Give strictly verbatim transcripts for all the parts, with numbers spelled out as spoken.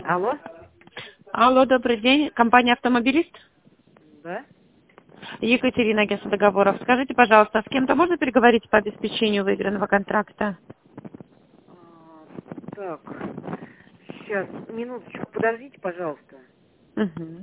Алло? Алло, добрый день. Компания «Автомобилист». Да? Екатерина, агентство договоров. Скажите, пожалуйста, с кем-то можно переговорить по обеспечению выигранного контракта? А, так, сейчас, минуточку, подождите, пожалуйста. Угу.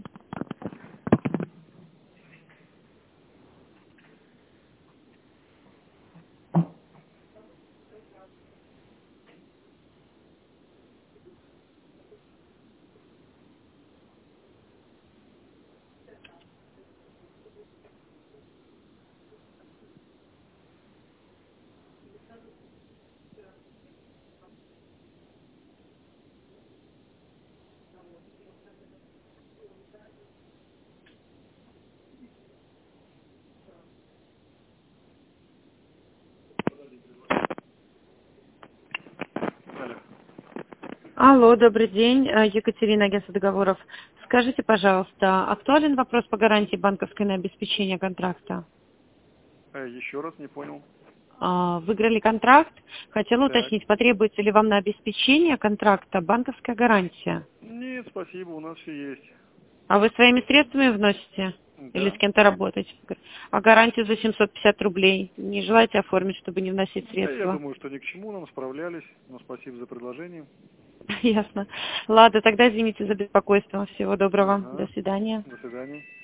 Алло. Алло, добрый день. Э, Екатерина, агентство договоров. Скажите, пожалуйста, актуален вопрос по гарантии банковской на обеспечение контракта? Э, Еще раз не понял. А, Выиграли контракт. Хотела Так. уточнить, потребуется ли вам на обеспечение контракта банковская гарантия? Нет, спасибо, у нас все есть. А вы своими средствами вносите? Или с Да? кем-то работаете? А гарантию за семьсот пятьдесят рублей не желаете оформить, чтобы не вносить Да, я средства? думаю, что ни к чему, нам справлялись. Но спасибо за предложение. Ясно. Ладно, тогда извините за беспокойство. Всего доброго. До Ага. свидания. До свидания.